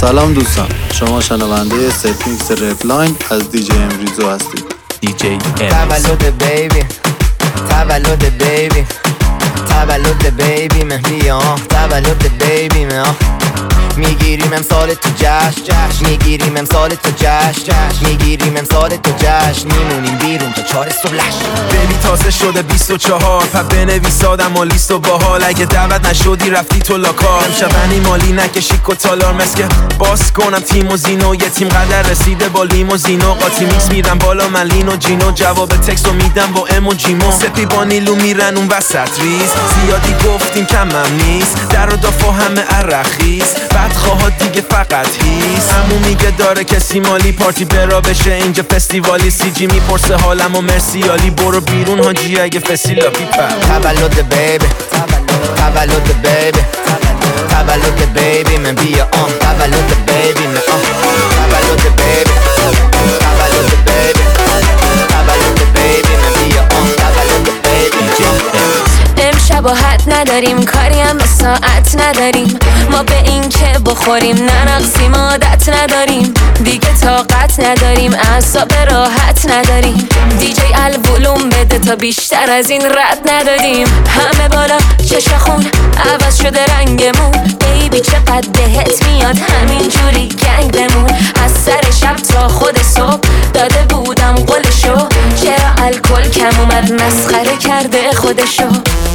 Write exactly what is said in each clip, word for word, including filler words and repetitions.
سلام دوستان، شما شنونده ست میکس رپلاین از دیجی امریزو هستید. دیجی تولد بیبی، تولد بیبی، تولد بیبی مه بیا، تولد بیبی مه میگیریم امسال تو جشن جشن، میگیریم امسال تو جشن جشن، میگیریم امسال تو جشن، میمونیم بیرون تا چهار صبح لش. بیبی تازه شده بیست و چهار، پا بنویس آدم و لیست و باحال. اگه دعوت نشدی رفتی تو لاکار، امشب انیمالی نکشی کتالار. مسکه باز کنم تیم و زینو، یه تیم قدر رسیده با لیموزینو. قاطی میکس میرم بالا من لین و جینو، جواب تکست رو میدم با ام و جیمو. سپی با نیلو میرن اون وسط ریز، زیادی گفتیم کمم نیست. در و دافا همه عرخیز، بعد خواهد دیگه فقط هیست. همون میگه داره کسی مالی، پارتی برا بشه اینجا فستیوالی. سی جی میپرسه حالم و مرسیالی، برو بیرون حاجی اگه فسیلا پیپر. تولد بیبی، تولد بیبی، تولد بیبی من بیا آن، تولد بیبی من آن، تولد بیبی، تولد بیبی، تولد بیبی من بیا آن، تولد بیبی. امشب حد نداریم، کاری هم به ساعت نداریم. ما به این که بخوریم ننقصیم، عادت نداریم دیگه، طاقت نداریم، اعصاب راحت نداریم. دیجی الولوم بده تا بیشتر از این رد ندادیم. همه بالا چشخون عوض شده رنگمون، بیبی چقدر بهت میاد همین جوری گنگ بمون. از سر شب تا خود صبح داده بودم قولشو، چرا الکل کم اومد مسخره کرده خودشو.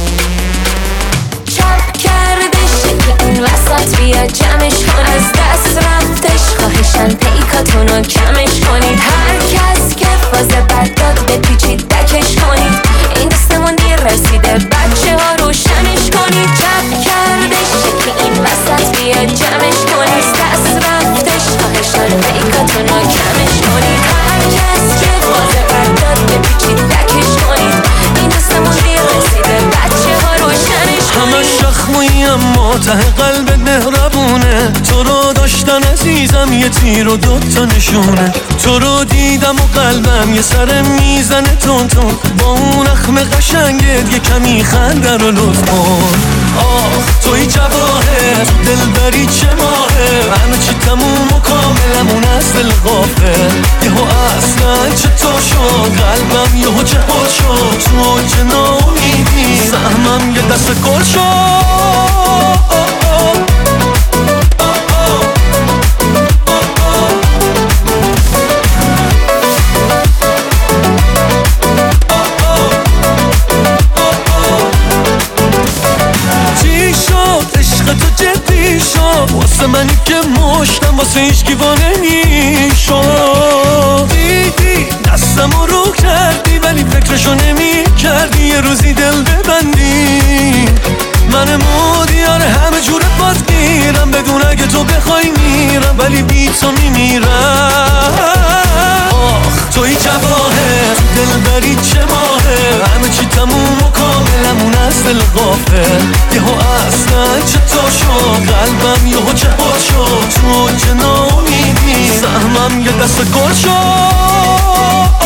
چپ کردش که این وسط بیا جمعش کن، از دست رفتش خواهشن پیکاتونو کمش کنید. هر کس که فاز بد داد بپیچید دکش کنید، این دستمون دیر رسیده بچه ها روشنش کنید. چپ کردش که این وسط بیا جمعش کنید، از دست رفتش خواهشن پیکاتونو کمش کنید. هر کس که فاز بد داد بپیچید دکش کنید، این دستمون دیر رسیده بچه ها روشنش کنید. همه شخمویی اما ته قلب مهربونه، تو رو داشتن عزیزم یه تیر و دوتا نشونه. تو رو دیدم و قلبم یه سر میزنه تون تون، با اون اخم قشنگت یه کمی خنده رو لطف کن. آخ توی جواهر دلبری چه ماهه، همه چی تموم و کاملمون از دل غافل. یهو اصلا چطور شد قلبم یهو جهاد شد، تو چه ناامیدی سهمم یه دست گل شد. چی شد عشق تو جدی شد، واسه منی که مشتم واسه هیچکی وانه میشد. دیدی دستمو رو کردی ولی فکرشو نمی کردی یه روزی دل ببندی. من مودیان همه جوره باز گیرم، بدون اگه تو بخوای میرم ولی بی تو میمیرم. آخ توی جواهر دلبری چه ماهه، همه چی تموم و کاملمون از دل غافل. یهو اصلا چطور شد قلبم یهو جهاد شد، تو چه ناامیدی سهمم یه دست گل شد.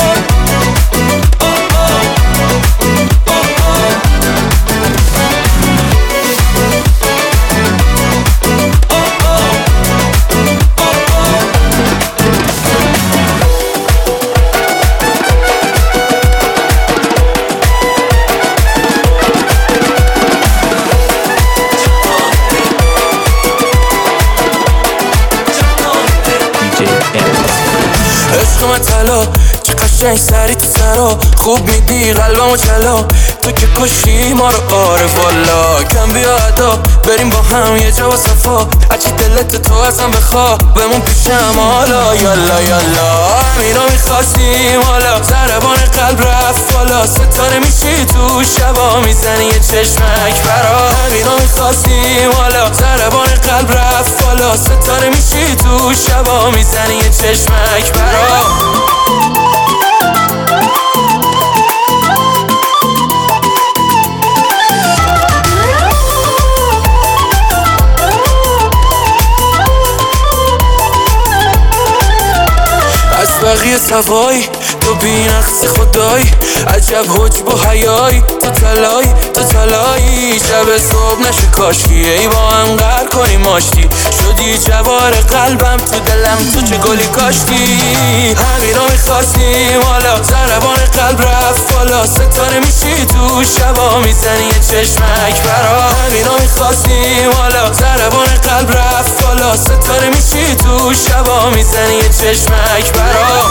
عشق من طلا چه قشنگ سری تو سرا، خوب میدی قلبمو چلا، تو که کشی ما رو آره والا. کم بیا ادا بریم با هم یه جا و صفا، هرچی دلت تو ازم بخوا بمون پیشم حالا. یالا یالا همینا میخواستیم حالا، ضربان قلب رفت بالا، ستاره میشی تو شبا میزنی یه چشمک برا. همینا میخواستیم حالا، ضربان قلب رفت بالا، ستاره میشی تو شبا میزنی یه چشمک برا. از بقیه سوایی تو بی نقص خدایی عجب حجب و حیایی تو تلایی تو تلایی شب صبح نشه کاشکی ای با هم قهر کنیم آشتی شدی جوار قلبم تو دلم تو چه گلی کاشتی همین رو میخواستیم حالا ضربان قلب رفت بالا ستاره میشی تو شبا میزنی یه چشمک برا همین رو میخواستیم حالا ضربان قلب رفت بالا ستاره میشی تو شبا میزنی یه چشمک برا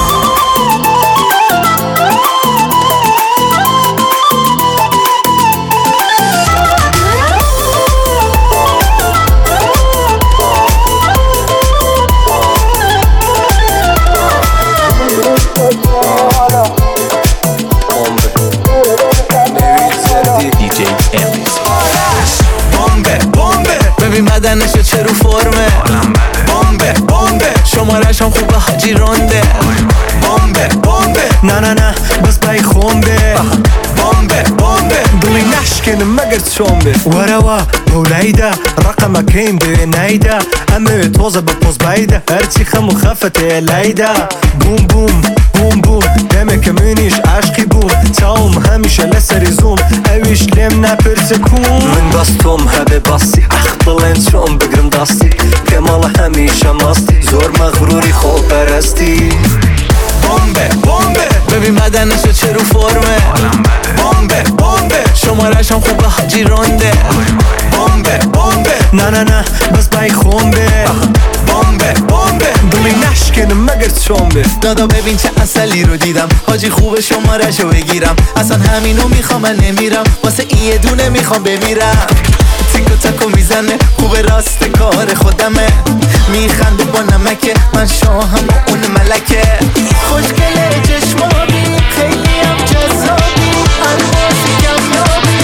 بدنشو چه رو فرمه بمبه بمبه شمارش هم خوبه حاجی رونده بمبه بمبه نه نه نه بس بای خونده بمبه بمبه دلی نشکنه مگر چونبه وروا مولایده رقمك این به نیده همه توزه بپوز بایده هرچی خم و خفته لیده بوم بوم بوم بوم دمه که منیش عشقی بوم تاوم همیشه لسری زوم اویش لم نپرسه کون من باستم هبه باستی اخبالن چون بگرم داستی کمال همیشه ماستی زور مغروری خوب پرستی بمبه بمبه ببین بدنشو چه رو فرمه بمبه بمبه شمارش هم خوبه حاجی رونده بمبه بمبه نه نه نه بس بای خونده بمبه بمبه دلی نشکنه مگر چونبه دادا ببین چه اصلی رو دیدم حاجی خوبه شمارشو بگیرم اصلا همینو میخوام من نمیرم واسه این یه دونه میخوام بمیرم تیکو تاکو میزنه خوبه راست کار خودمه میخنده با نمکه من شاهم و اون ملکه خوشگله چشمابی خیلی هم جذابی الماسی کمیابی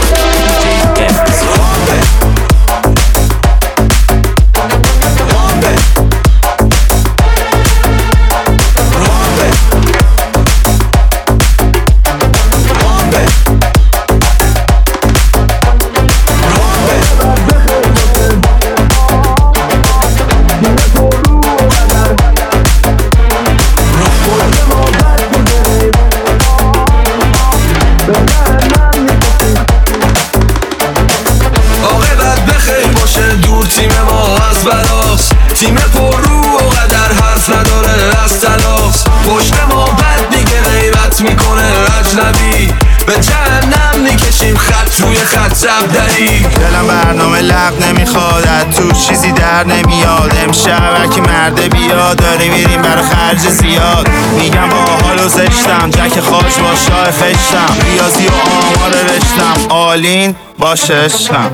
تیم پر رو و قدر حرف نداره از تلاس پشت ما بد میگه غیبت میکنه اجنبی به جهنم میکشیم خط روی خط زبدری دلم برنامه لب نمیخواد تو چیزی در نمیاد امشب هرکی مرده بیاد داری میریم برای خرج زیاد میگم با حال و زشتم جک خاج با شاه فشتم ریاضی و آمار رشتم آلین باشه عشقم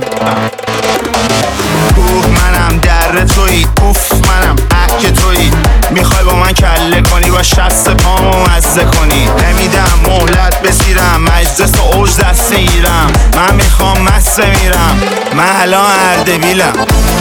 کوه منم در تویی اوف منم اک تویی میخوای با من کله کنی با شست پامو مزه کنی نمیدم مهلت بسیرم مجلس و اوج دست میگیرم من میخوام مست میرم من الان اردبیلم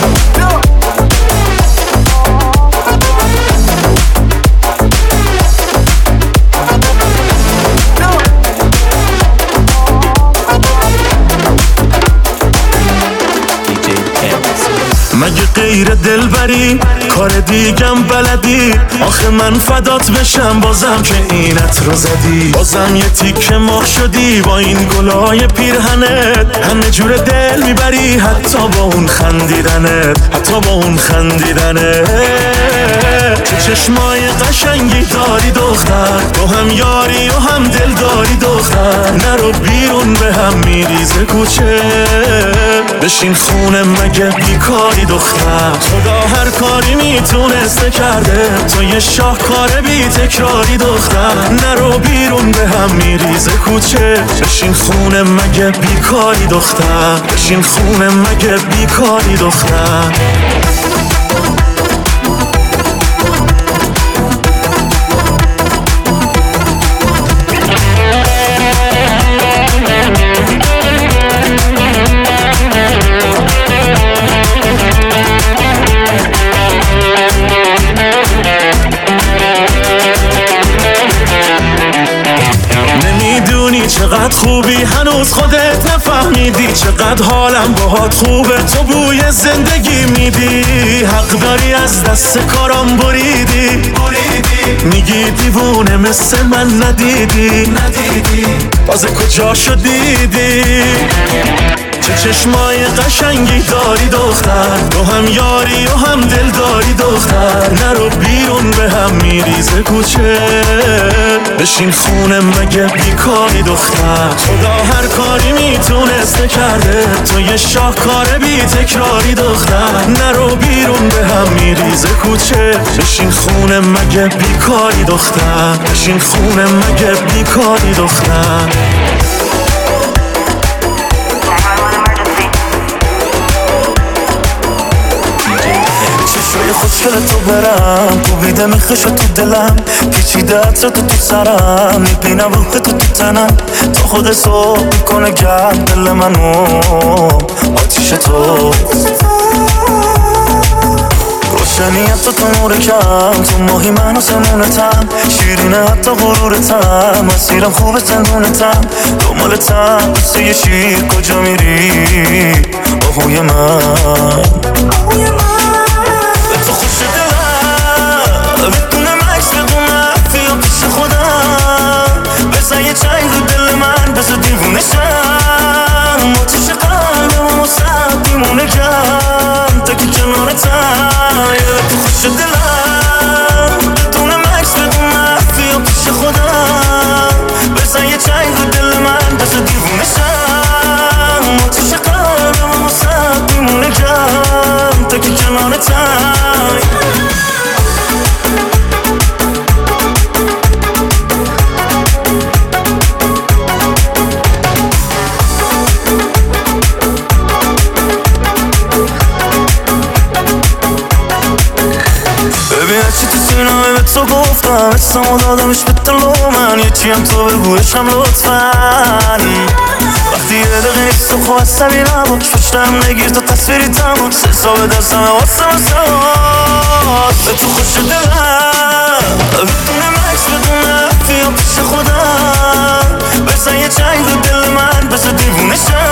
مگه غیر دلبری کار دیگم بلدی آخه من فدات بشم بازم که اینت رو زدی بازم یه تیکه مرغ شدی با این گلای پیرهنت همه جور دل میبری حتی با اون خندیدنت حتی با اون خندیدنت چه چشمای قشنگی داری دختر تو هم یاری و هم دل داری دختر نرو بیرون به هم میریزه کوچه بشین خونه مگه بیکاری دختر خدا هر کاری میتونسته کرده تو یه شاهکار بی تکراری دختر نرو بیرون به هم میریزه کوچه بشین خونه مگه بیکاری دختر بشین خونه مگه بیکاری دختر نمیدونی چقدر خوبی، هنوز خودت نفهمیدی چقدر حالم باهات خوبه. تو بوی زندگی میدی، حق داری از دست کارام بریدی. میگی دیوونه مثل من ندیدی، تازه کجا شدیدی؟ چه چشمای قشنگی داری دختر، تو هم یاری و هم دل داری دختر. نرو بیرون به هم میریزه کوچه، بشین خونه مگه بیکاری دختر. خدا هر کاری میتونسته کرده، تو یه شاهکار بی تکراری دختر. نرو بیرون به هم میریزه کوچه، بشین خونه مگه بیکاری دختر. بشین خونه مگه بیکاری دختر. چشوی خوشگل تو برم، کوبیده میخش تو دلم، پیچیده عطر تو تو سرم، میبینم روح تو تو تنم. تا خود صبح میکنه گرم دل منو آتیش تو. روشنیت تو تو نور کم، تو ماهی من و سمونتم، شیرینه حتی غرورتم، مسیرم خوبه زندونتم. دنبالتم مثل یه شیر، کجا میری آهوی من؟ تو خوش دلم بدون مکس بدون فیا پیش خودم، بزن یه چنگ رو دل من بزن دیوونه شم. آتیش قلبم و سب دیمونه کم تا که کنارتم. تو خوش دلم بدون مکس بدون فیا پیش خودم، بزن یه چنگ رو دل من بزن دیوونه شم. آتیش قلبم و سب دیمونه کم تا که کنارتم. ببین چی تو سینامه به تو گفتم، اسمو دادمش به دلو من، یه چی هم تو بگویشم لطفاً. وقتی یه دقیقه نیست تو خواه عصبی نباش، پشتم نگیر تا تصویری تماس، سلسا به دستمه واسه مساس. به تو خوش دلم بدون مکس بدون فیا پیش خودم، بزن یه چنگ رو دل من بزن دیوونه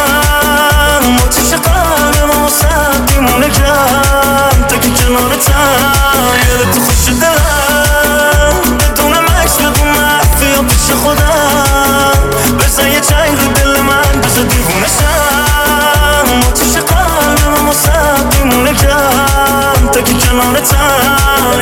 شم. آتیش قلبم و سب دیمونه کم تا که کنارتم. یه تو خوش دلم بدون مکس بدون فیا پیش خودم، بزن یه چنگ رو دل من بزن دیوونه شم. آتیش قلبم و سب دیمونه کم تا که کنارتم.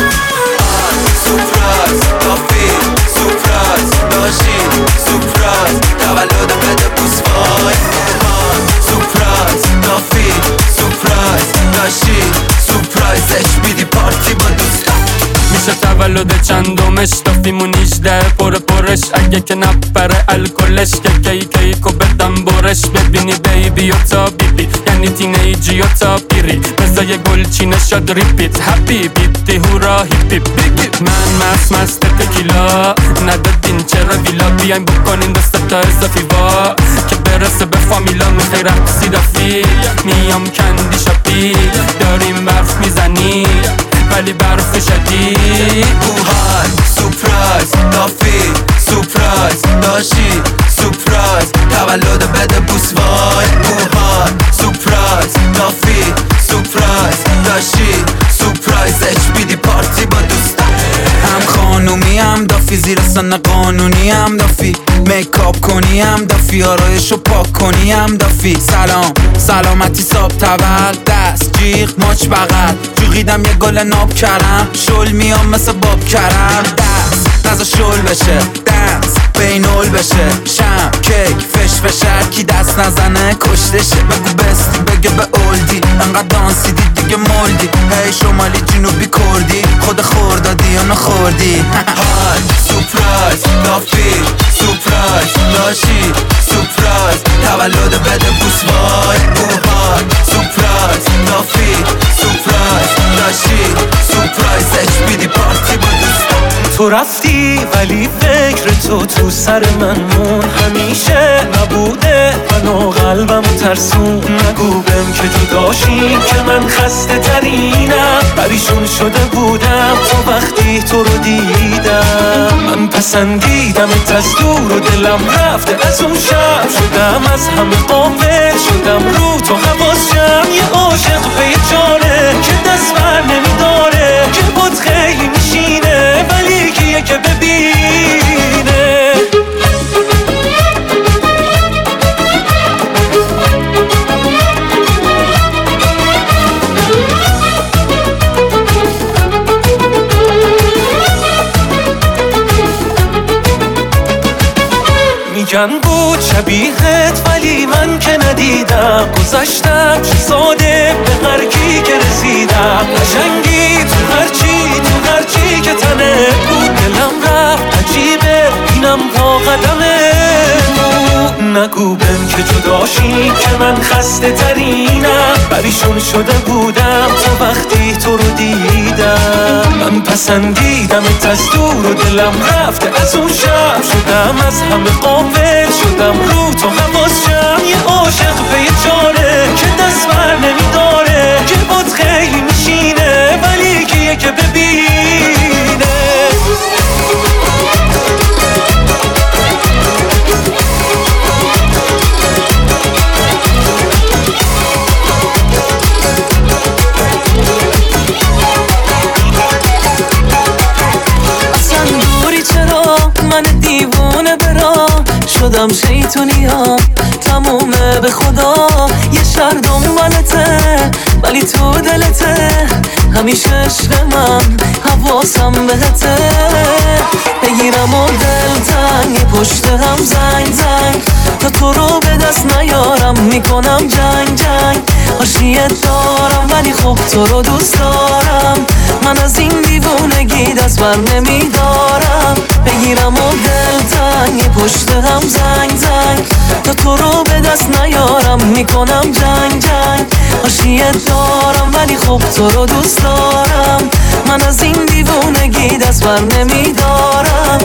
سورپرایز کافی، سورپرایز داشتی، سورپرایز تولد بده بوس وای. سورپرایز کافی، سورپرایز داشتی، سورپرایزش بیدی پارتی با دوستان. میشه تولد چندمش، دافیمون نیجده پر پرش، اگه که نپره الکلش که کی کیکو بدم برش. ببینی بیبی و تا بیبی یعنی تینیجی و تا پیری، بزا یه گلچینه شد ریپیت هپی بیتی هورا هیپی بگی. من مست مست تکیلا ندادین چرا ویلا، بیاین بکنین دست تا اضافی وا که برسه به فامیلا. میخوای رقصی دافی میام کندی شاپی، داریم برف میزنی ولی برف شدید. اوهای سورپرایز کافی، سورپرایز داشتی، سورپرایز تولد بده بوس وای. اوهای سورپرایز کافی، سورپرایز داشتی، سورپرایزش بیدی پارتی با دوستان. هم خانومی هم دافی، زیر سن قانونی هم دافی، میکاپ کنی هم دافی، آرایشو پاک کنی هم دافی. سلام سلامتی صاحب تول، دست جیغ ماچ بغل، جوغیدم یه گل ناب کرم، شل میام مثل باب کرم. دست نزا شل بشه، دنس بینول بشه، شم کیک فش فشر کی دست نزنه کشتشه. بگو بستی بگه به اولدی، انقدر دانسیدی دیگه مولدی. هی شمالی جنوبی کردی، خود خوردادی یا نخوردی. های سورپرایز کافی، سورپرایز داشتی، سورپرایز تولد بده بوس وای. اوهای سورپرایز کافی، سورپرایز داشتی، سورپرایزش بیدی پارتی با دوستان. تو رفتی ولی فکر تو تو سر من مون همیشه نبوده منو قلبم ترسون. نگو بهم که تو داشتی که من خسته ترینم، پریشون شده بودم تو وقتی تو رو دیدم. من پسندیدمت از دور و دلم رفته از اون شب، شدم از همه قافل شدم رو تو حواسم. یه عاشق به جانه که دست بر نمیداره، که بود خیلی میشینه ولی کیه که ببینه. میگن بود شبیهت ولی من که ندیدم، گذشتم چه ساده به هر کی که رسیدم. قشنگی تو هرچی تو هرچی که تنه بود، دلم رفت عجیبه اینم با قدمه بود. نگو بهم که جداشی که من خسته ترینم، پریشون شده بودم تو وقتی تو رو دیدم. من پسندیدمت از دور و دلم رفته از اون شب، شدم از همه قافل شدم رو تو حواسم. یه عاشق به یه جانه که دست بر نمیداره، که بود خیلی میشینه ولی کیه که ببینه. من دیوونه برا شدم شیطونی ها تمومه به خدا. یه شهر دنبالته ولی تو دلته، همیشه عشق من حواسم بهته. بگیرم و دل تنگ پشت هم زنگ زنگ، تا تو رو به دست نیارم میکنم جنگ جنگ. عاشقت دارم ولی خب تو رو دوست دارم، من از این دیوونگی دست بر نمیدارم. بگیرم و دل تنگ پشت هم زنگ زنگ، تا تو رو به دست نیارم میکنم جنگ جنگ. عاشقت دارم ولی خب تو رو دوست دارم، من از این دیوونگی دست بر نمیدارم.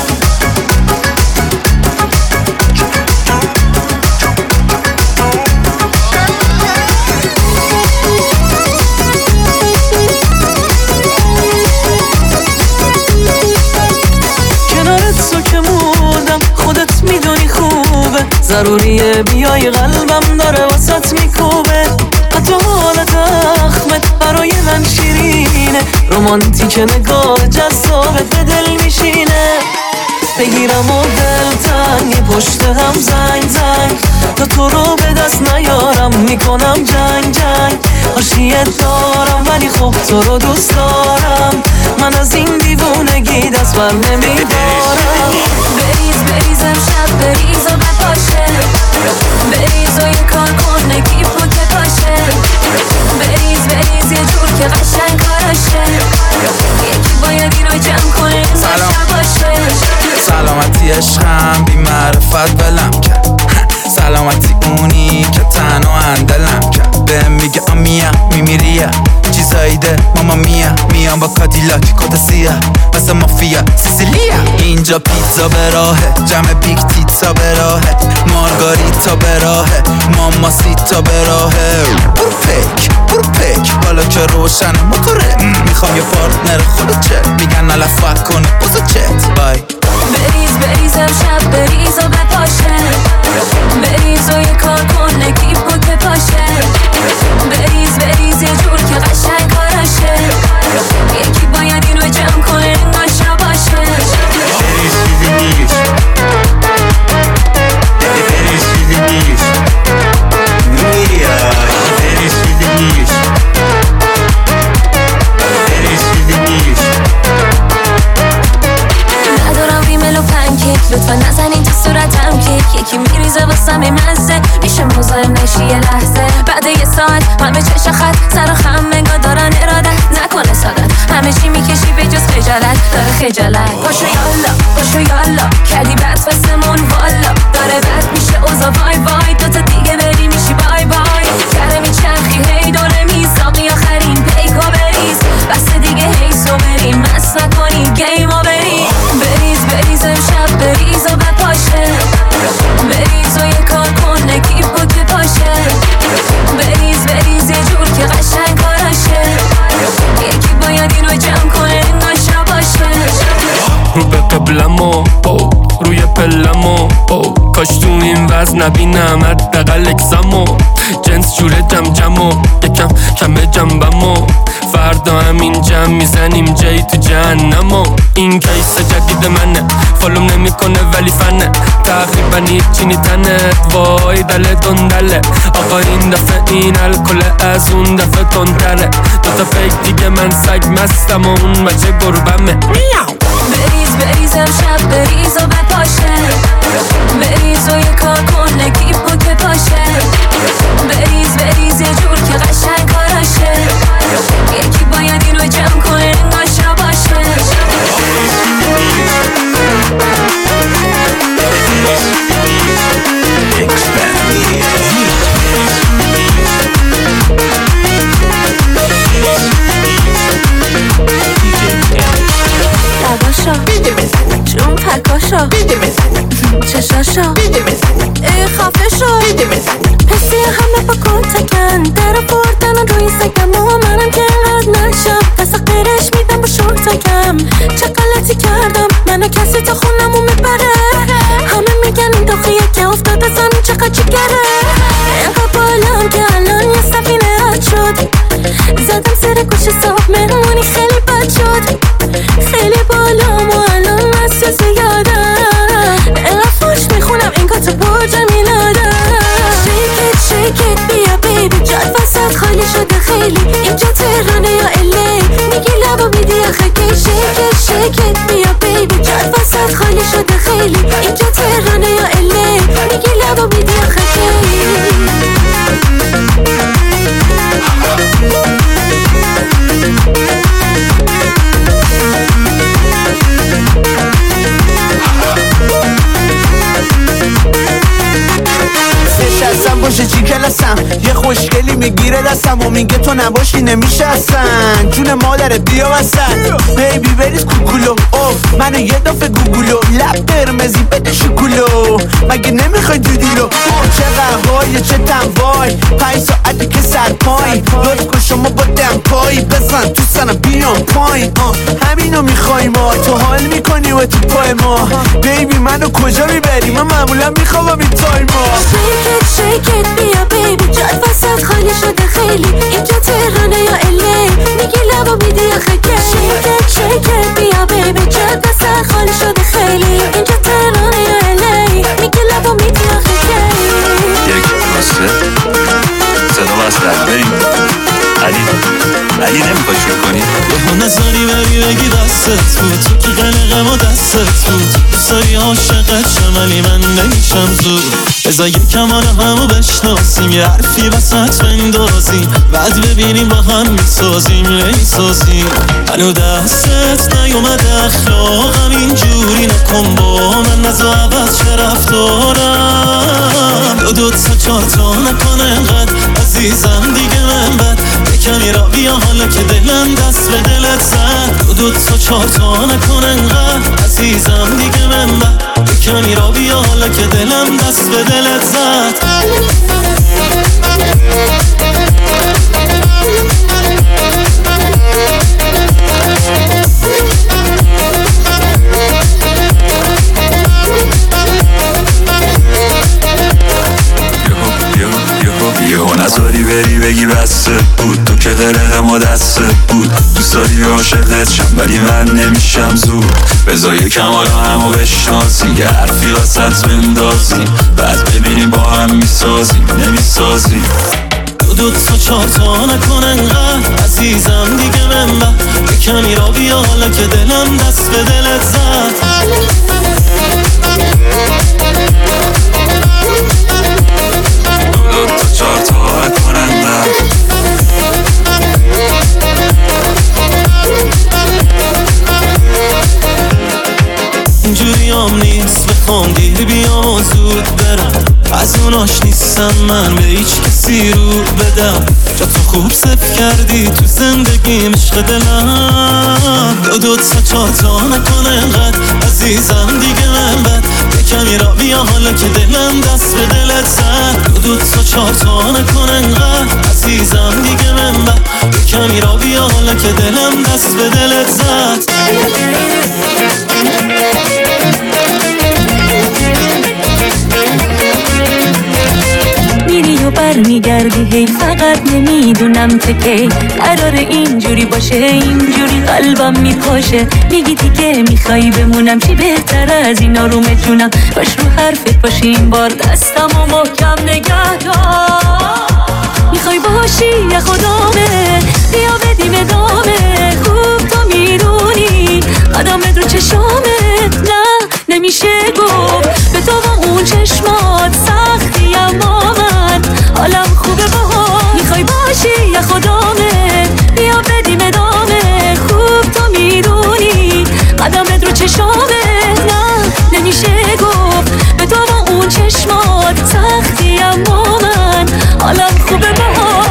ضروریه بیای قلبم داره واسط میکوبه، حتی حالت اخمت برای من شیرینه. رومانتیک نگاه جذابت به دل میشینه. بگیرم و دل تنگ پشت هم زنگ زنگ، تا تو رو به دست نیارم میکنم جنگ جنگ. عاشقت دارم ولی خب تو رو دوست دارم، من از این دیوونگی دست بر نمیدارم. بریز بریز امشب بریز و بپاشه، بریز و یه کار کن نگیب و که پاشه. بریز بریز یه جور که قشنگ کاراشه، یکی باید این رو جمع کنه نشه باشه. سلامتی عشقم بی معرفت بلم کرد، سلامتی اونی که تنها اندلم کرد. بهم میگه آمیا میمیریا چیزایی ده ماما میا، میام با کادیلاک کت سیاه مثل مافیا سیسیلیا. اینجا پیتزا به راهه، جمع بیگ تیتزا به راهه، مارگاریتا به راهه، ماما سیتا به راهه. برو پیک برو پیک بالا که روشن موتوره، میخوام یه پارتنر خودت چه میگن علفت کنه بزا چت بای. بریز بریز امشب بریز و بپاشه، بریز و یه کار کن نگیب و که پاشه. بریز بریز یه جور که قشنگ کاراشه، یکی باید این رو جمع کنه نشه باشه. بریز بریز بریز بریز میا بریز بریز بریز بریز. ندارم ریمل و پنکیک، لطفا نزنین تو صورتم کیک. یکی میریزه واسم مزه، میشه مزاحم نشی یه لحظه. بعد یه ساعت همه چش خط سر و خم انگار دارن ارادت نکنه سادت، همه چی میکشی به جز خجالت داره خجالت. پاشو یالا پاشو یالا کردی بد واسمون والا، داره بد میشه اوزا وای وای، دوتا دیگه بری میشی بای بای. کره میچرخی هی داره میساقی آخرین پیکو بریز، بس دیگه هی سو بریم مست نکنی گیمو بریم. بریز کاش تو این وزن نبینم حداقل اکسامو جنس جوره جم جمو یکم کمه جنبمو فردا همین جمع میزنیم جایی تو جهنمو این کیس جدید منه فالوم نمیکنه ولی فنه تقریبا هیچی نیتنت وای دل دندله آقا این دفعه این الکل از اون دفعه تندتره دوتا فیک دیگه من سگ مستم و اون بچه گربمه بریز بریزم شب بریز و بپاشه بریز و یه کار کن نگیب و که پاشه بریز بریز یه جور که قشنگ کاراشه یکی باید اینو جمع کنه انگاشا باشه لباشا جون پکاشا چشاشا ای خفه شا حسی همه با کتکن در بردن و روی سگم و منم که اینقدر نشم دست قیرش میدم با شورتکم چه غلطی کردم منو کسی تا خونمو میبره همه میگن این داخیه که افتاده زمین چقدر جگره اینقدر بالام که الان یه سفینه رد شد زدم سر گوش صاحب مهمونی خیلی بد شد خیلی بالام و الان مسیح زیادم اینقدر فوش میخونم این کاتو برج میلادم شیکت شیکت بیا بیبی جاد وسط خالی شده خیلی اینجا تهرانه یا الی میگی لبا میدی آخه کی شیکت شیکت بیا بیبی جاد وسط خالی شده خیلی اینجا تهرانه یا الی میگی لبا میدی آخه کی نشستم باشه چی کلاسم یه خوشگلی میگیره دستم و میگه تو نباشی نمیشه اصلا جون مادره بیا وسط بیبی بریز کوکولو اوف منو یه دفعه گوگولو لب قرمزی بده شکولو مگه نمیخوای دودیلو اوه چه قهوای چه تنوای پنج ساعته که سر پای لطف کن شما با دم پایی بزن تو سنم بیام پایین همینو میخوای ما تو حال میکنی و تو پای ما بیبی منو کجا میبری من معمولا میخوام این تایم ما شیکت شیکت بیا بیبی جاد وسط خالی شده خیلی اینجا تهرانه یا الی میگی لبا میدی آخه کی شیکت شیکت بیا بیبی جاد وسط خالی شده خیلی اینجا تهرانه یا الی میگی لبا میدی آخه کی یک واسه صدا واسه بریم علی علی نمیخوای شروع کنی به نظری بری بگی دستت بود تو که قلقم و دستت بود دوستایی عاشقت شم ولی من نمیشم زود بذار یکم حالا همو بشناسیم یه حرفی وسط بندازیم بعد ببینیم با هم میسازیم نمیسازیم منو دستت نیومده اخلاقم اینجوری نکن با من نزا عوض چه رفتارم دو دو تا چار تا نکن انقدر عزیزم دیگه من بد کمی را بیا حالا که دلم دست به دلت زد دو دو تا چار تا نکن انقدر عزیزم دیگه من بد کمی را بیا حالا که دلم دست به دلت زد یهو نذاری بری بگی بسته بود تو که قلقم و دستت بود دوست داری عاشقت شم ولی من نمیشم زود بذار یکم حالا همو بشناسیم یه حرفی واسط بندازیم بعد ببینیم با هم میسازیم نمیسازیم دو دو تا چار تا نکن انقدر عزیزم دیگه من با کمی را بیا حالا که دلم دست به دلت زد دو تا چار تا کننده اینجوری هم نیست بخوام دیر بیام و زود برم از اوناش نیستم من به هیچ کسی رو بدم جا تو خوب صف کردی تو زندگیم عشق دلم دو دو تا چار تا نکن انقدر عزیزم دیگه من بد کمی را بیا حالا که دلم دست به دلت زد دو دو تا چار تا نکن انقدر عزیزم دیگه من بد کمی را بیا حالا که دلم دست به دلت زد برمیگردی هی فقط نمیدونم که کی قراره اینجوری باشه اینجوری قلبم میپاشه میگی دیگه میخوای بمونم چی بهتر از این آروم جونم باش رو حرفت باشی این بار دستم و محکم نگه دار میخوای باشی یا خدامه بیا بدیم ادامه خوب تو میدونی قدمت رو چشامه نه نمیشه گفت به تو با اون چشمات سختی اما من حالم خوبه باها میخوای باشی یا خدامه بیا بدیم ادامه خوب تو میدونی قدمت رو چشامه نه نمیشه گفت به تو با اون چشمات سختی اما من حالم خوبه باها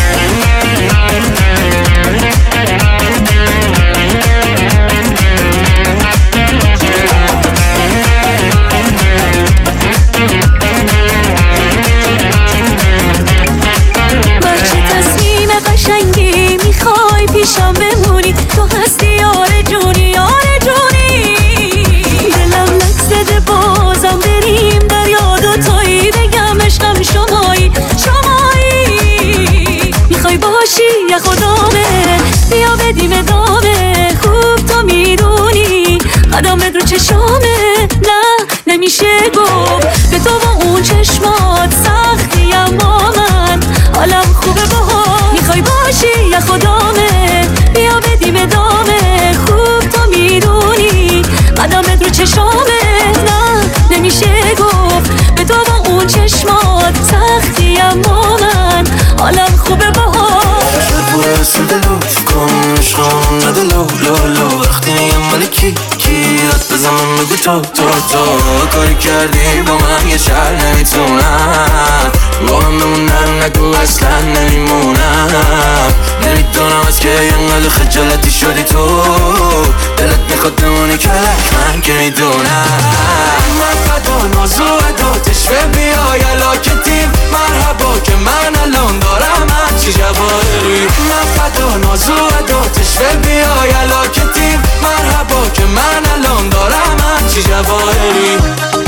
پیشم بمونی تو هستی آره جونی آره جونی دلم لک زده بازم بریم در یاد و تویی بگم عشقم شمایی شمایی میخوای باشی یا خدامه بیا بدیم ادامه خوب تو میدونی قدمت رو چشامه نه نمیشه گفت به تو با اون چشمات سختی اما من حالم خوبه باها میخوای باشی یا خدامه بیا بدیم ادامه خوب تو میدونی قدمت رو چشامه نه نمیشه گفت به تو با اون چشمات سختی اما من حالم خوبه باها پوره سودلو کن عشقم نده لو لو لو وقتی میگم مالی کی کی یاد بزنم بگو تو تو تو کاری کردی با من یه شهر نمیتونم با من بمونم نگو اصلا نمیمونم نمیدونم از که اینقدر خجالتی شدی تو دلت میخواد بمونی کلک من که میدونم من فدا نازو ادا تشوه بیای علاکتیم مرحبا که من الان دارم هرچی جواهری من فدا نازو ادا تشوه بیای علاکتیم مرحبا که من الان دارم هرچی جواهری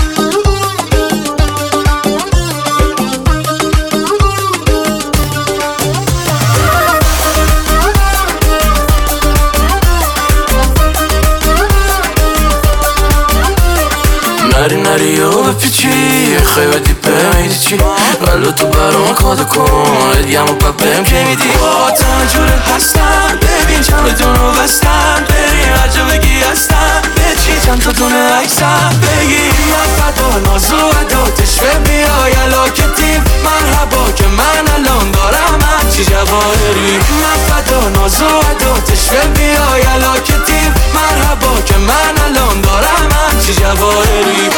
نری نری و بپیچی خیلی دیپه میدی چی ولو تو برام کادا کن ادیم و پپم که میدی با تنجورت هستم ببین چند دونو بستم بریم هر جا بگی هستم بچی چند تا دونه عکسم بگی من فدا نازو ادا تشوه بیای علاکتیم مرحبا که من الان دارم هرچی جواهری من فدا نازو ادا تشوه بیای علاکتیم مرحبا که من الان دارم هرچی جواهری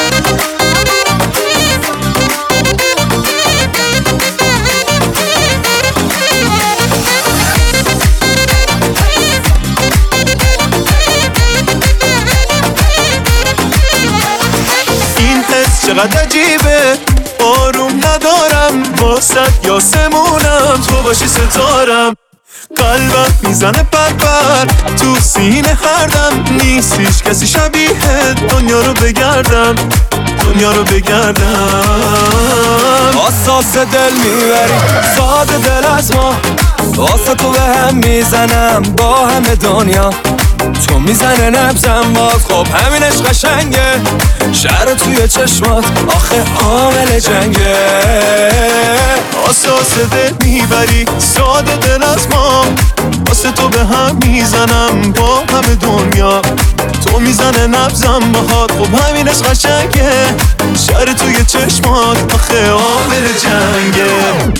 چقدر عجیبه آروم ندارم واسه یاسمونم تو باشی ستارم قلبم میزنه پرپر تو سینه هردم نیست هیچ کسی شبیه دنیا رو بگردم دنیا رو بگردم اساس دل میبری ساده دل از ما واسه تو به هم میزنم با همه دنیا تو میزنه نبزم باز خب همینش قشنگه شهر توی چشمات آخه عامل جنگه اساس دل میبری ساده دل از ما واسه تو به هم میزنم با همه دنیا تو میزنه نبزم باهات خب همینش قشنگه شهر توی چشمات آخه عامل جنگه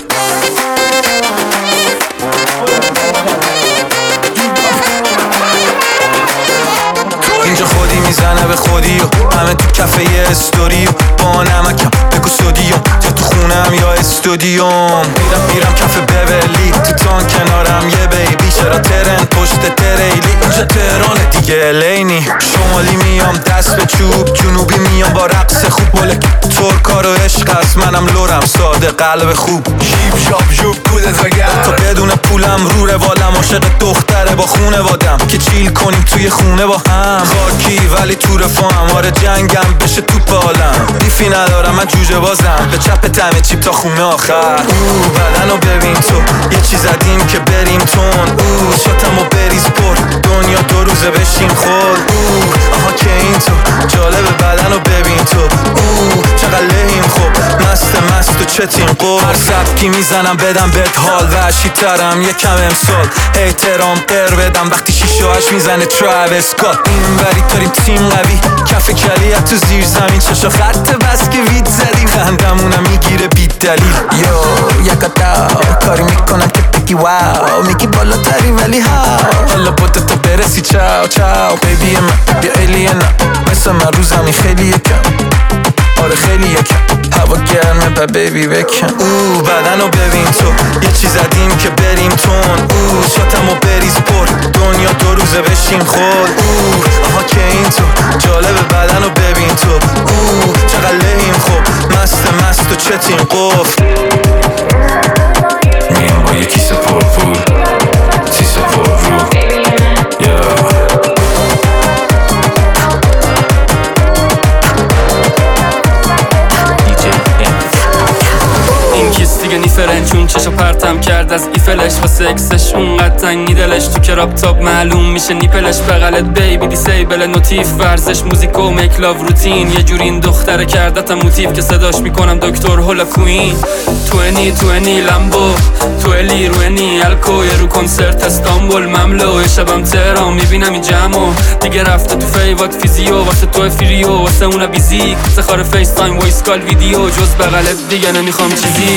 اینجا خودی میزنه به خودی و همه تو کفه یه استوری و با نمکم بگو سودیوم یا تو خونم یا استودیوم میرم میرم کف ببلی تو تان کنارم یه بیبی چرا ترن پشت تریلی اینجا تهران دیگه لینی شمالی میام دست به چوب جنوبی میام با رقص خوب بله ترکا رو عشق از منم لورم ساده قلب خوب شیب شاب جوب کودت وگرد تا بدون پولم رو روالم عاشق دختره با خونه وادم که چیل کنیم توی خونه با هم خاکی ولی تو رفاهم آره جنگم بشه توپ بالم دیفی ندارم من جوجه بازم به چپ تمه چیپ تا خونه آخر او بدنو ببین تو یه چیز زدیم که بریم تون او شاتمو بریز پر دنیا دو روزه بشین خود او آها که این تو جالب بدنو ببین تو او چقدر لحیم خوب مست مست و چتین قول هر سبکی میزنم بدم بهت حال وحشی ترم یکم امسال احترام قر بدم وقتی شیشه هاش میزنه تراویس اسکات این وری تاریم تیم قوی کف کلیت تو زیر زمین چشا خط بس که وید زدیم خندمونم میگیره بید دلیل یو یکا داو کاری میکنم که بگی واو میگی بالا تری ولی هاو حالا بوده تا برسی چاو چاو بیبی من بیا ایلینا مثل من رو زمین خیلی یکم آره خیلی یکم هوا گرمه با بیبی بکن او بدنو ببین تو یه چیز زدیم که بریم تون او شاتمو بریز پر دنیا دو روزه بشین خود او آها که این تو جالب بدنو ببین تو او چقدر لحیم خوب مست مست و چتین قفل میام با یه کیسه پر پول سیسه پر رو yeah. این کیس دیگه نیفرن چون چشا پرتم کرد از ایفلش واسه اکسش اونقدر تنگی دلش تو کراب تاب معلوم میشه نیپلش بغلت بیبی دیسیبل نوتیف ورزش موزیک و میک لاو روتین یه جوری این دختره کردتم موتیف که صداش میکنم دکتر هولا کوین توینی توینی لامبو تویلی روینی الکو یه رو کنسرت استانبول مملو شبم تهران میبینم این جمعو دیگه رفته تو فیوات فیزیو واسه تو فریو واسه اونا بیزیک سخار فیس تایم وایس کال ویدیو جز بغلت دیگه نمیخوام چیزی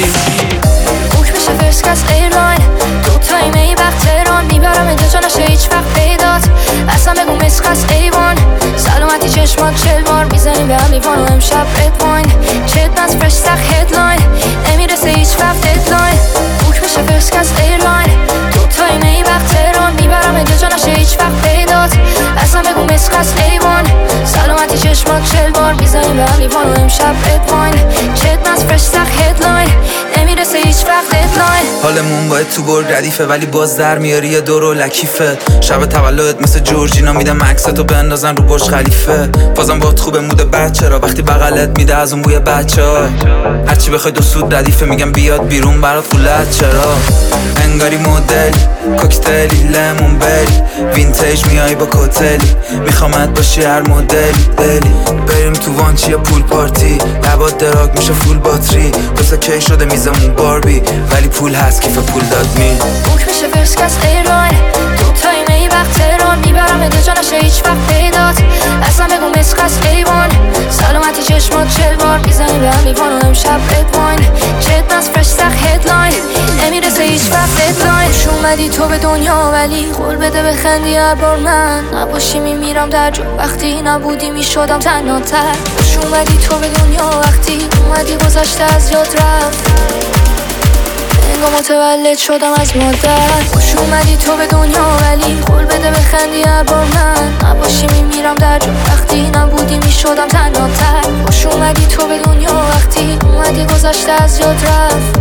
بوک میشه فرسکس ایرلاین دو تایم ای وقت تهران میبرم اینجا جا نشه هیچ وقت پیدات اصلا بگو مسخس ایوان سلامتی چشمات چل بار میزنیم به هم لیوان و امشب رد واین چت نز فرش سخ هدلاین نمیرسه هیچ وقت ددلاین بوک میشه فرسکس ایرلاین دو تایم ای وقت تهران میبرم اینجا جا نشه هیچ وقت پیدات اصلا بگو مسخس ایوان سلامتی چشمات چل بار میزنیم به هم لیوان و امشب رد واین چت نز فرش سخ هدلاین نمیرسه هیچ وقت ددلاین حالمون باید تو بر ردیفه ولی باز در میاری یه دور و لکیفت شب تولد مثل جورجینا میدم عکستو بندازن رو برج خلیفه بازم باهات خوبه مود بچه را وقتی بغلت میده از اون بوی بچه ها هرچی بخوای دو سود ردیفه میگم بیاد بیرون برات قولت چرا انگاری مدلی کوکتلی لمون بری وینتیج میای با کوتلی میخوامت باشی هر مدلی دلی بریم تو وانچی یا پول پارتی لبات دراگ میشه فول باتری دوستا کی شده میزمون باربی ولی پول هست کیف پول داد می بوک میشه فرسکس ایرلاین دو تایم ای وقت تهران میبرم اینجا جا نشه هیچ وقت پیدات اصلا بگو مسخس ایوان سلامتی چشمات چل بار میزنیم به هم لیوان و امشب رد واین چت نز فرش سخ هدلاین نمیرسه هیچ وقت ددلاین خوش اومدی تو به دنیا ولی قول بده بخندی هر بار من نباشی میمیرم در جو وقتی نبودی میشدم تنها تر خوش اومدی تو به دنیا وقتی اومدی گذشته از یاد رفت انگار متولد شدم از مادر خوش اومدی تو به دنیا ولی قول بده بخندی هر بار من نباشی میمیرم در جو وقتی نبودی میشدم تنها تر خوش اومدی تو به دنیا وقتی اومدی گذشته از یاد رفت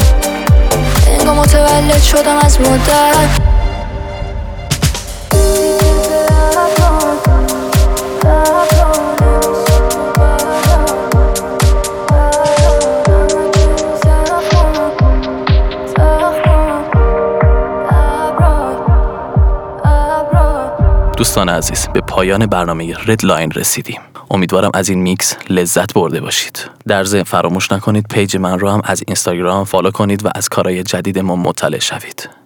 انگار متولد شدم از مادر دوستان عزیز به پایان برنامه رد لاین رسیدیم. امیدوارم از این میکس لذت برده باشید. در ضمن فراموش نکنید پیج من رو هم از اینستاگرام فالو کنید و از کارهای جدید ما مطلع شوید.